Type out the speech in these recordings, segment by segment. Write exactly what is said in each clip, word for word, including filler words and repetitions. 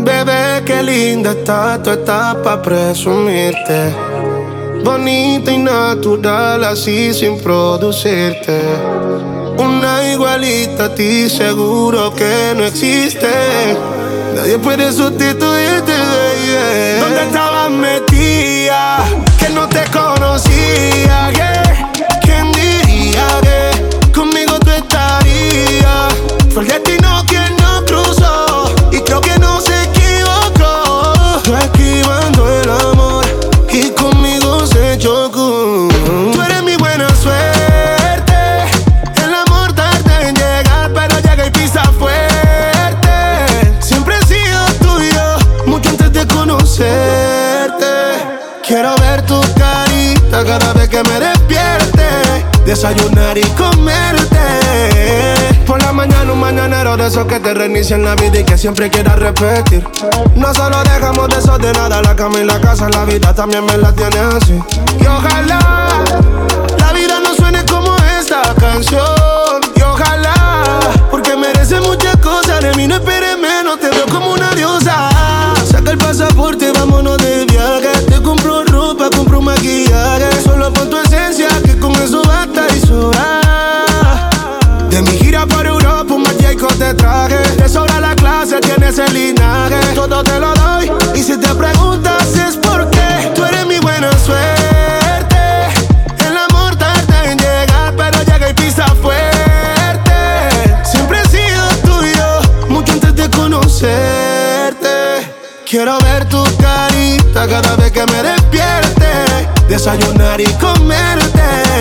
Bebé, qué linda está tu etapa, presumirte. Bonita y natural, así sin producirte. Una igualita a ti, seguro que no existe. Nadie puede sustituirte, baby. ¿Dónde estabas metida? Que no te conocía, yeah. ¿Quién diría que conmigo tú estarías? Fue el destino quien nos cruzó y creo que no se equivocó. Tú esquivando el amor y conmigo se chocó. Tú eres mi buena suerte. El amor tarda en llegar, pero llega y pisa fuerte. Siempre he sido tuyo, mucho antes de conocerte. Quiero ver tu carita cada vez que me despierte. Desayunar y comerte. Por la mañana un mañanero de esos que te reinician la vida y que siempre quieras repetir. No solo dejamos desordenada la cama y la casa, la vida también me la tiene así. Y ojalá la vida no suene como esta canción. Y ojalá, porque merece muchas cosas, de mí no esperes menos, te veo como una diosa. Saca el pasaporte, vámonos de viaje. Te compro ropa, compro maquillaje. Solo pon tu esencia, que con eso basta y sobra. De mi gira por Europa, un Jacob te traje. Te sobra la clase, tienes el linaje. Todo te lo doy, y si te preguntas es por qué. Tú eres mi buena suerte. El amor tarda en llegar, pero llega y pisa fuerte. Siempre he sido tuyo, mucho antes de conocerte. Quiero ver tu carita cada vez que me despierte. Desayunar y comerte.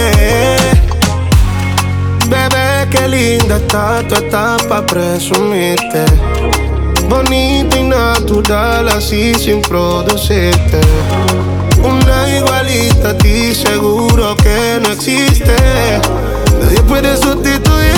Bebé, qué linda está tu etapa, presumirte. Bonita y natural, así sin producirte. Una igualita a ti, seguro que no existe. Nadie puede sustituir.